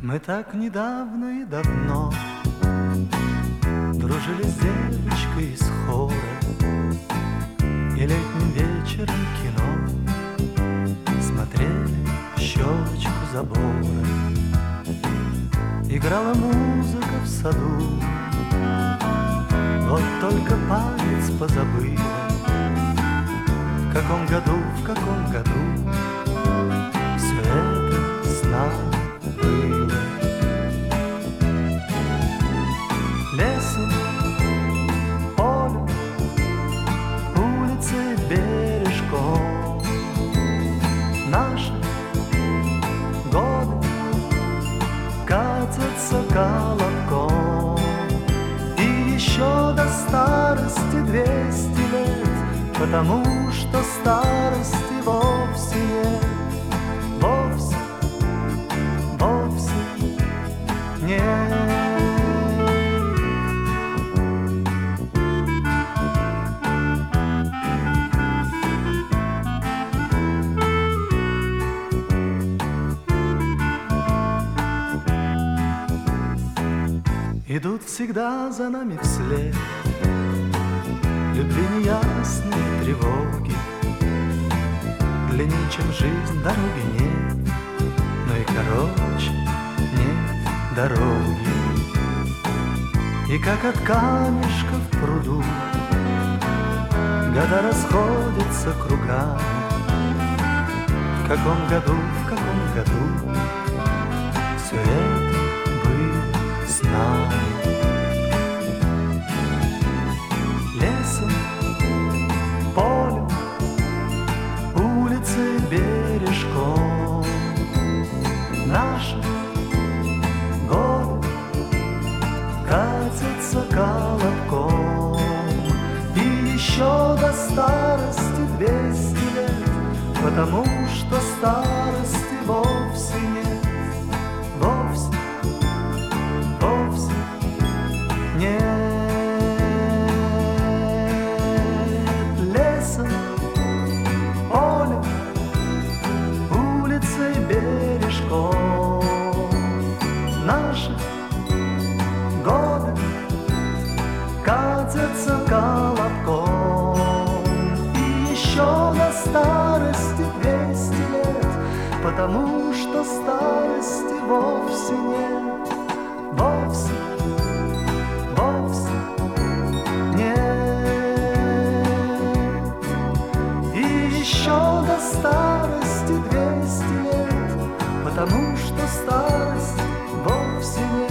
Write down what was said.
Мы так недавно и давно дружили с девочкой из хора, и летним вечером кино смотрели в щелочку забора. Играла музыка в саду, вот только память позабыла, в каком году все это с нами было. Лесом, полем, улицей, бережком наши годы катятся колобком. И еще до старости 200 лет, потому что старости вовсе нет, вовсе нет. Идут всегда за нами вслед любви неясные тревоги. Длиннее, чем жизнь, дороги нет, но и короче нет дороги. И как от камешка в пруду года расходятся кругами. В каком году все это было с нами. Лесом, полем, улицей, бережком наши годы катятся колобком. И еще до старости 200 лет, потому что старости вовсе нет, вовсе нет. Лесом, полем, улицей, бережком наши годы катятся колобком. И еще до старости 200 лет, потому что старости вовсе нет, вовсе нет. И еще до старости 200 лет, потому что старость вовсе нет.